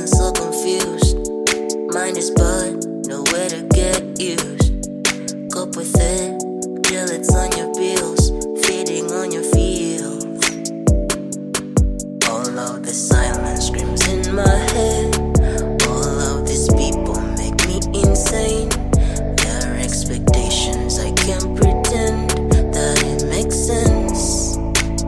feeling so confused. Mind is but nowhere to get used. Cope with it till it's on your bills, feeding on your feels. All of the silence screams in my head. All of these people make me insane. Their expectations, I can't pretend that it makes sense.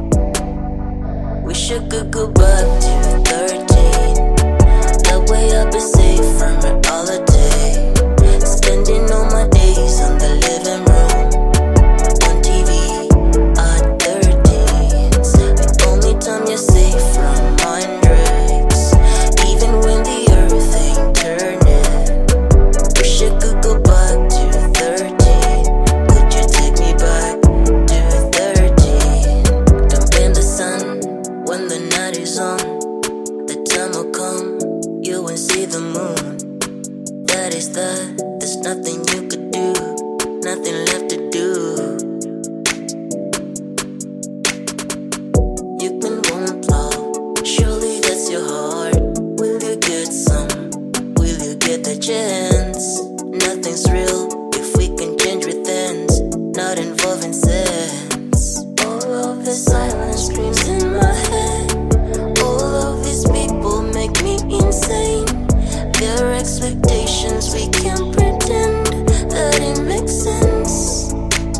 Wish I could go back to 13. That way I'll be safe from it all day. Spending all my days on the living room, on TV at 13's. The only time you're safe from mind breaks, even when the earth ain't turning. Wish I could go back to 13. Could you take me back to 13? Don't bend the sun when the night is on. The time will come, you won't see the moon. That is that, there's nothing you could do, nothing left to do. You can want love, surely that's your heart. Will you get some? Will you get the chance? Nothing's real if we can change with ends, not involving sense. All of the silence screams in my head. All of these people make me insane. Their expectations, we can't pretend that it makes sense.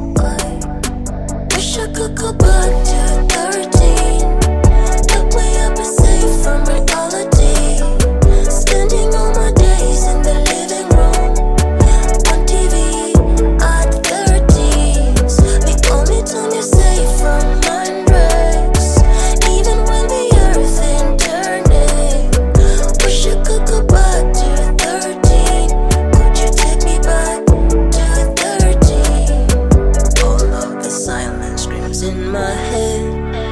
I wish I could go back to 13. That way I'll be safe from reality. Spending all my days in the living room, on TV at 13's. The only time you're safe from mind breaks, even when the earth ain't turning. Wish I could go back to 13. Could you take me back to 13? All of the silence screams in my head.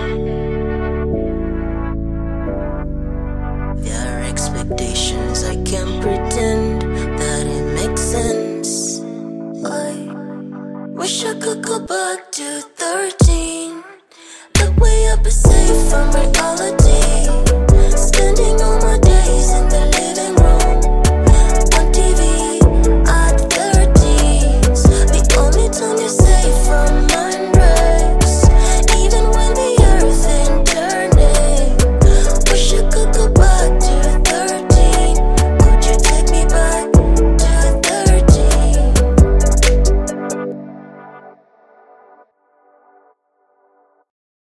Their expectations, I can't pretend that it makes sense. I wish I could go back to 13.